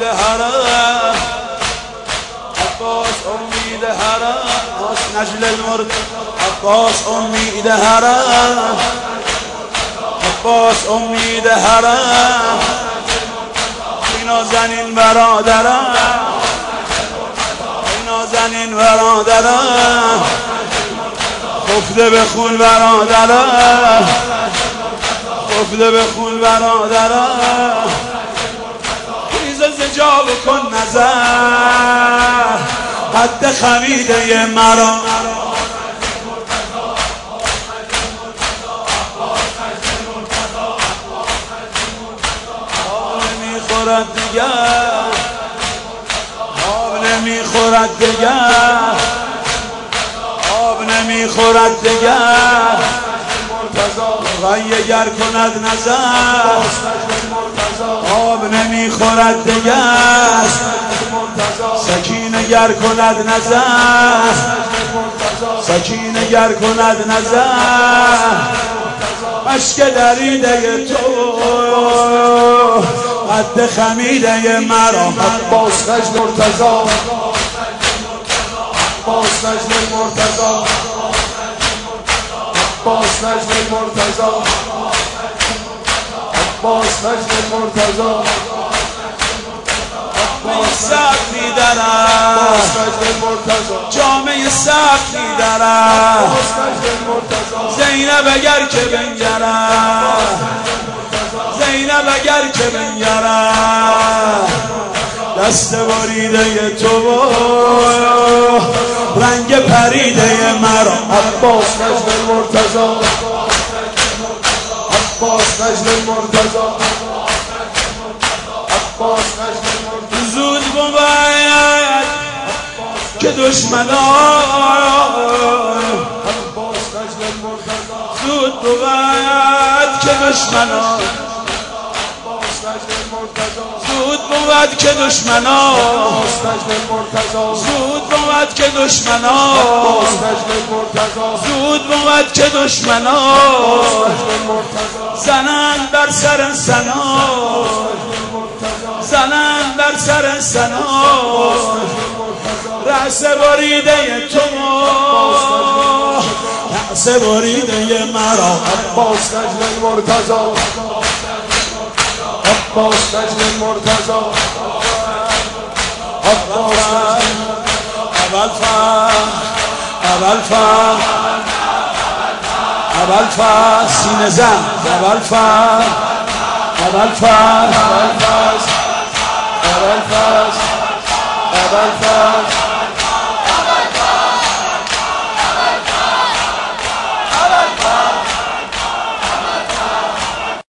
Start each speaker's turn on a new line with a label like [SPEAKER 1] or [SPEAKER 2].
[SPEAKER 1] حرم عباس امید حرم نجل المرتضی عباس امید حرم عباس امید حرم اینا زنین برادرم اینا زنین برادرم خفته به خون برادرم خفته به خون برادرم ریزه زجا بکن نظر قد خمیده مرا نمیخورد دیگر آب نمیخورد دیگر آب نمیخورد دیگر غیه گر کند نظر آب نمیخورد دیگر سکینه گر کند نظر سکینه گر کند نظر اشک دریده تو قد خمیده مرا
[SPEAKER 2] عباس نجل مرتضی عباس نجل مرتضی عباس نجل مرتضی عباس نجل مرتضی
[SPEAKER 1] سب میدرم جامعه سب میدرم زینب اگر که بنگرم زینب اگر که بنگرم دست بریده تو رنگ پریده مرا
[SPEAKER 2] عباس نجل مرتضی عباس نجل مرتضی عباس نجل مرتضی
[SPEAKER 1] زود باید که دشمنان زود باید که دشمنان زود بود که دشمنان زود بود که دشمنان زود بود که دشمنان زنند بر سر سنا زنند بر سر سنا رأس بریده تو رأس بریده مرا
[SPEAKER 2] عباس نجل مرتضی عباس نجل مرتضی عباس
[SPEAKER 1] اول سینه زن اول
[SPEAKER 2] اول